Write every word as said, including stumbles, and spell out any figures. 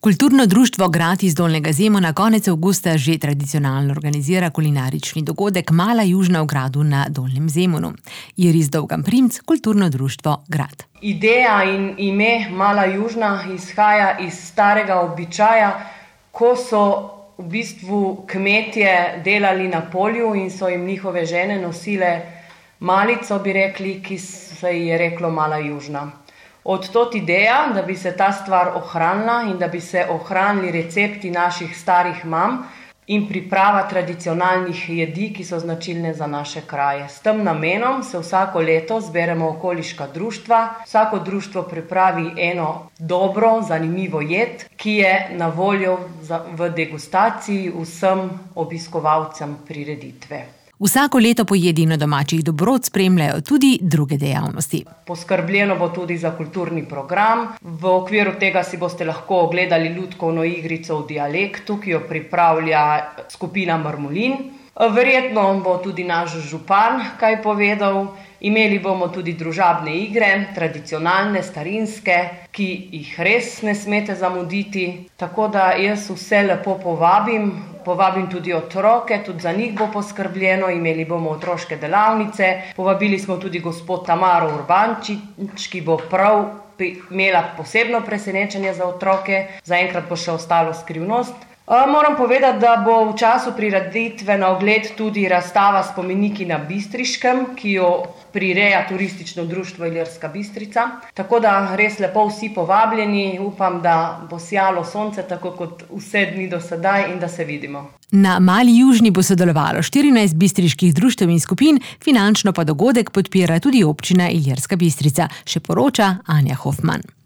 Kulturno društvo Grad iz Dolnjega Zemona konec avgusta že tradicionalno organizira kulinarični dogodek Mala južna v Gradu na Dolnjem Zemonu. Iris Dovgan Primc, Kulturno društvo Grad. Ideja in ime Mala južna izhaja iz starega običaja, ko so v bistvu kmetje delali na polju in so jim njihove žene nosile malico, bi rekli, ki se ji je reklo Mala južna. Od tod ideja, da bi se ta stvar ohranila in da bi se ohranili recepti naših starih mam in priprava tradicionalnih jedi, ki so značilne za naše kraje. S tem namenom se vsako leto zberemo okoliška društva. Vsako društvo pripravi eno dobro, zanimivo jed, ki je na voljo v degustaciji vsem obiskovalcem prireditve. Vsako leto po jedino domačih dobrot spremljajo tudi druge dejavnosti. Poskrbljeno bo tudi za kulturni program. V okviru tega si boste lahko ogledali lutkovno igrico v dialektu, ki jo pripravlja skupina Marmolin. Verjetno bo tudi naš župan kaj povedal. Imeli bomo tudi družabne igre, tradicionalne, starinske, ki jih res ne smete zamuditi. Tako da jaz vse lepo povabim. Povabim tudi otroke, tudi za njih bo poskrbljeno, imeli bomo otroške delavnice. Povabili smo tudi gospod Tamaro Urbančič, ki bo prav imela posebno presenečenje za otroke. Zaenkrat bo še ostalo skrivnost. Moram povedati, da bo v času prireditve na ogled tudi razstava spomeniki na Bistriškem, ki jo prireja turistično društvo Ilirska Bistrica. Tako da res lepo vsi povabljeni, upam, da bo sijalo sonce tako kot vse dni do sedaj in da se vidimo. Na Mali južni bo sodelovalo štirinajst bistriških društev in skupin, finančno pa dogodek podpira tudi občina Ilirska Bistrica, še poroča Anja Hofman.